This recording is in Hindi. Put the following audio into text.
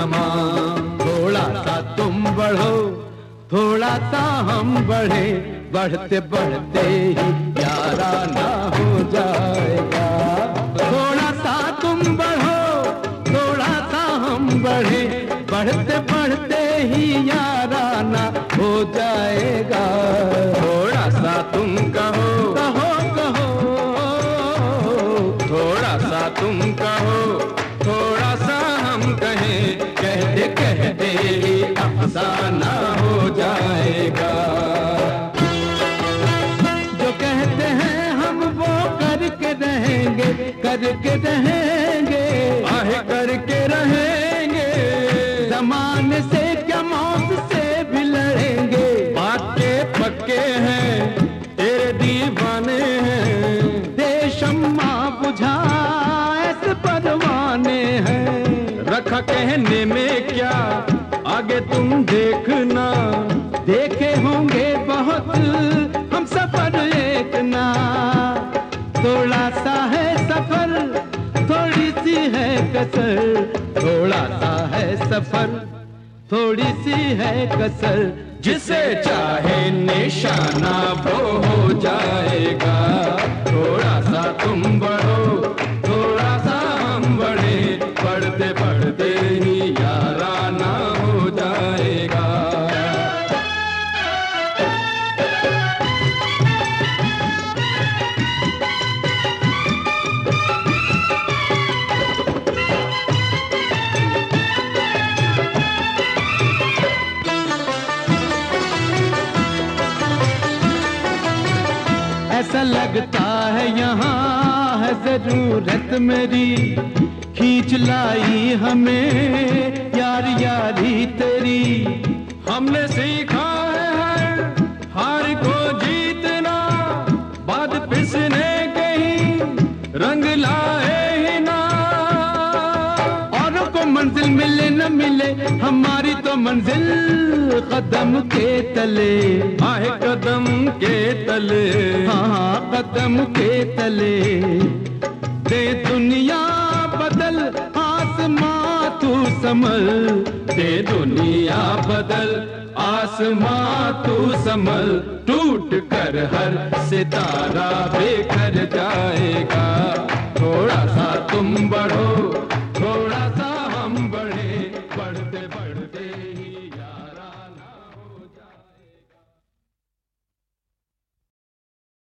समा। थोड़ा सा तुम बढ़ो, थोड़ा सा हम बढ़े, बढ़ते बढ़ते ही याराना हो जाएगा। थोड़ा सा तुम बढ़ो, थोड़ा सा हम बढ़े, बढ़ते बढ़ते ही याराना हो जाएगा। थोड़ा सा तुम कहो, कहो कहो, थोड़ा सा तुम कहो, थोड़ा सा हम कहें, कहते कहते ही अफसाना हो जाएगा। जो कहते हैं हम वो करके रहेंगे, करके रहेंगे, आहे करके रहेंगे। ज़माने से क्या मौत से भी लड़ेंगे। पक्के पक्के हैं, तेरे दीवाने हैं। देशम्मा बुझा ऐसे परवाने हैं। रखा कहने में क्या, आगे तुम देखना। देखे होंगे बहुत हम सफर एक ना। थोड़ा सा है सफर, थोड़ी सी है कसर। थोड़ा सा है सफर, थोड़ी सी है कसर। जिसे चाहे निशाना वो हो जाएगा। थोड़ा सा तुम बढ़ो, थोड़ा सा हम बढ़े, बढ़ते बढ़ते ही याराना हो जाएगा। ऐसा लगता है यहाँ है जरूरत मेरी, खींच लाई हमें यार यारी तेरी। हमने सीखा है हार को जीतना, बाद पिसने के ही रंग लाए ही ना। औरों को मंजिल मिले न मिले, हमारी तो मंजिल कदम के तले। आहे कदम के तले, हाँ कदम के तले। दे दुनिया बदल, आसमां तू संभल। दे दुनिया बदल, आसमां तू संभल। टूट कर हर सितारा